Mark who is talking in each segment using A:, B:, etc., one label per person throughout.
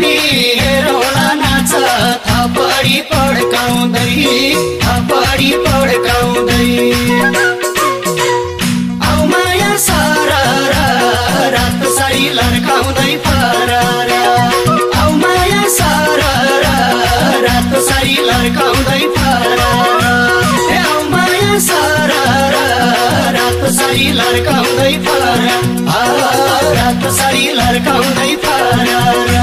A: गाउने हेरौँला नाच थपडी पड्काउँदै थपडी पड्काउँदै आउ माया सररा रातो साडी लड्काउँदै फरारा आउ माया सररा रातो साडी लड्काउँदै फरारा आउ माया सररा रातो साडी लड्काउँदै फरारा रातो साडी लड्काउँदै फरारा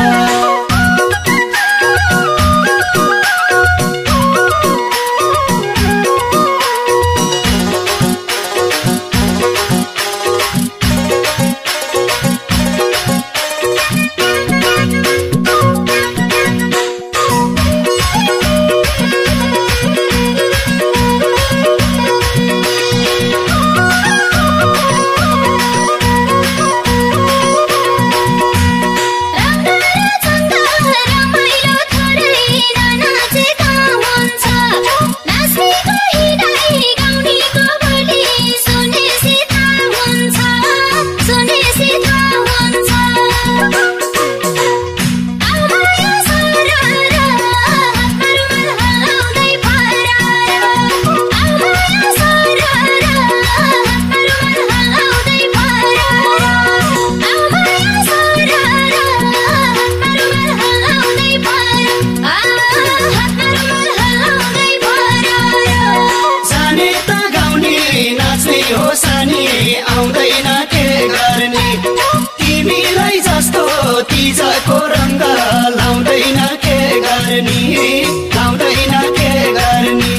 A: आउँदैन के गर्ने तिमीलाई जस्तो तिजको रङ्ग लाउँदैन के गर्ने लाउँदैन के गर्ने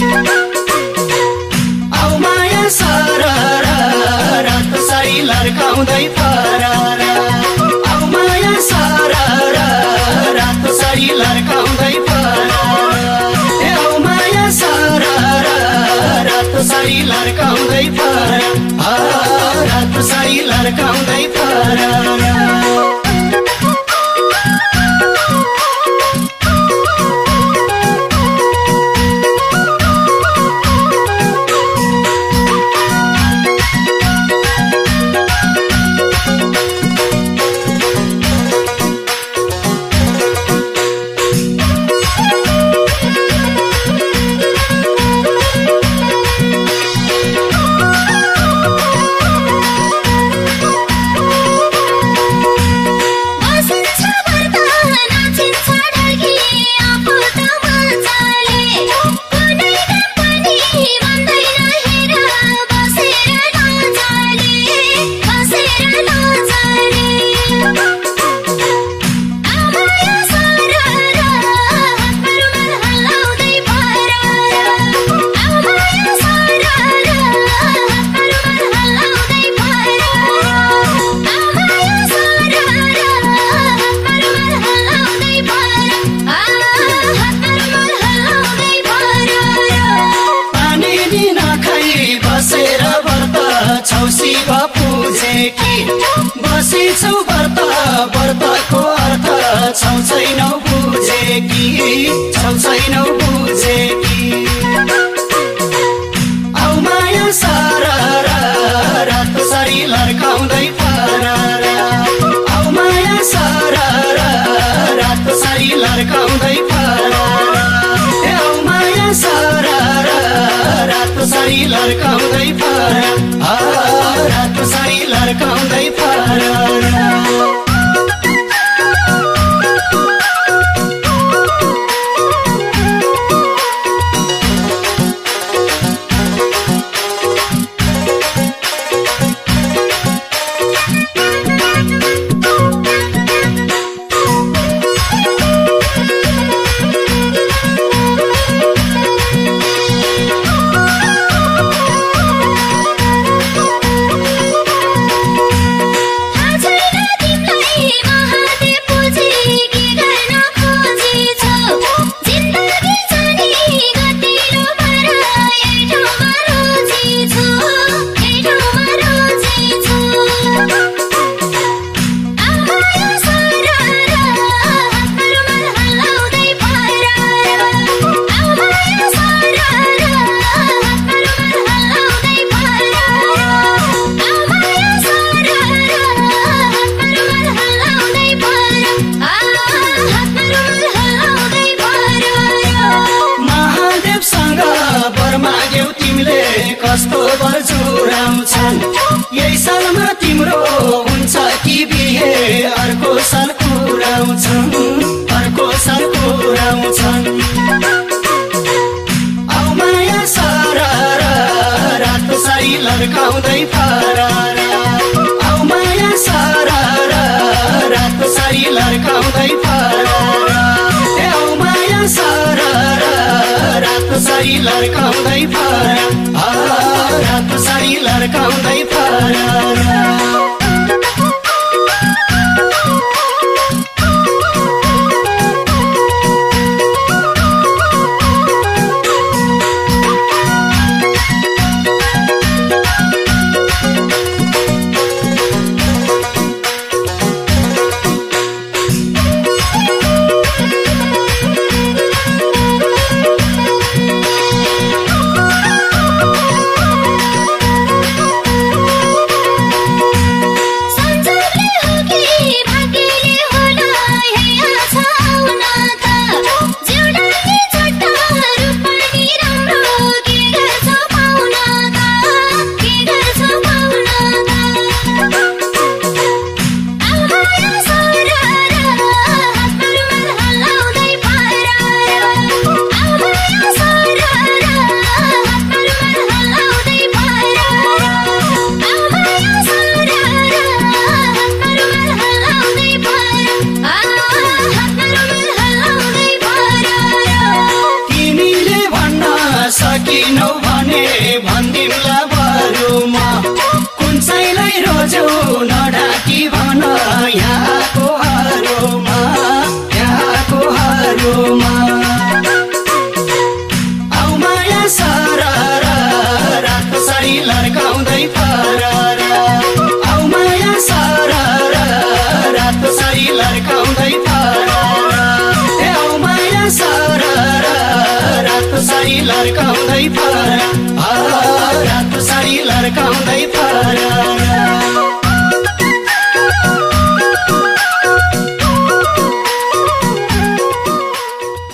A: आउ माया सररा रातो साडी लड्काउँदै फरारा आउ माया सररा रातो साडी लड्काउँदै फरारा आउ माया सररा रातो साडी लड्काउँदै फरारा रातो साडी लड्काउँदै फरारा छौसी पूजेकी बसेछौ व्रत व्रतको अर्थ छौ छैनौ बुझेकी छौ छैनौ बुझेकी आउ माया सररा रातो साडी लड्काउँदै फरारा आउ माया सररा रातो साडी लड्काउँदै फरारा आउ माया सररा रातो साडी लड्काउँदै फरारा रातो साडी लड्काउँदै फरारा कस्तो बजुराउँछन् यही सालमा तिम्रो हुन्छ कि बिहे अर्को साल पुराउँछन् अर्को साल पुराउँछन् आउ माया सारा रातो सारी लड्काउँदै फरारा आउ माया सारा रातो सारी लड्काउँदै फरारा ए आउ माया सारा रातो सारी लड्काउँदै फरारा रातो सारी लड्काउँदै फरारा सकिनौ भने भन्दिउँला बरुमा कुन चाहिँलाई रोज्यौ नढाकी भन यहाँको हारोमा यहाँको हारोमा आउ माया सारा रातो सारी लड्काउँदै फरारा आउ माया सारा रातो सारी लड्काउँदै फरारा ए आउ माया सारा रातो सारी लड्काउँदै फरारा रातो सारी लड्काउँदै फरारा